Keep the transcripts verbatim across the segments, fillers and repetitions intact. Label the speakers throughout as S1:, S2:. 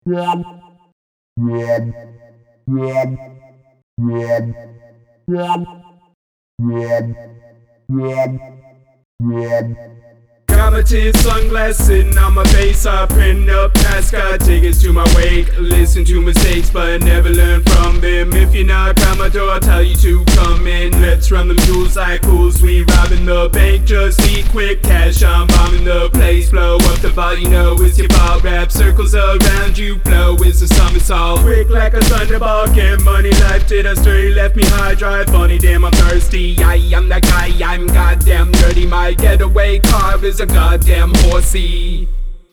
S1: Got my tin sunglasses sitting on my face. I print up NASCAR tickets to my wake. Listen to mistakes but never learn from them. If you knock on my door, I'll tell you to come in. Let's run them jewels like fools. We robbing the bank, just need quick cash. I'm bombing the place, blow up the ball. You know it's your fault. Wrap circles around you, blow it's a somersault. Quick like a thunderball, get money, life did I stray. Left me high, drive funny, damn I'm thirsty. I am that guy, I'm goddamn dirty. My getaway car is a goddamn horsey.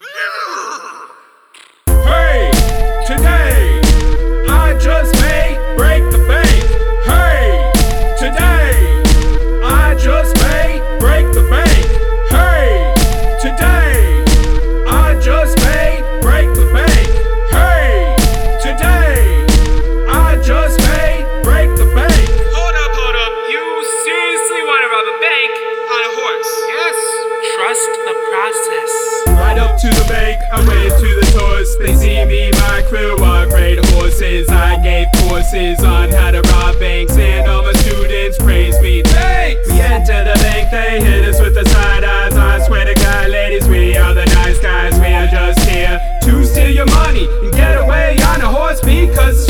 S1: Hey, today I just may break the bank. Hey, today I just may break the bank. Hey, today I just may break the bank. Hey, today I just may break the bank.
S2: Hold up, hold up. You seriously want to rob a bank on a horse? Yes. Trust the process.
S1: Right up to the bank, I went to the source. They see me, my crew are great horses. I gave courses on how to rob banks, and all my students praise me. Thanks! We enter the bank, they hit us with the side eyes. I swear to God, ladies, we are the nice guys. We are just here to steal your money and get away on a horse because